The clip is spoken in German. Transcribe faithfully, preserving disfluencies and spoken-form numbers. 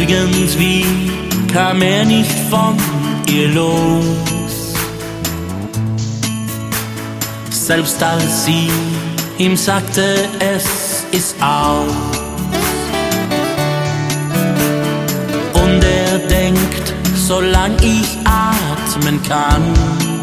Irgendwie kam er nicht von ihr los. Selbst als sie ihm sagte, es ist aus. Und er denkt, solang ich atmen kann,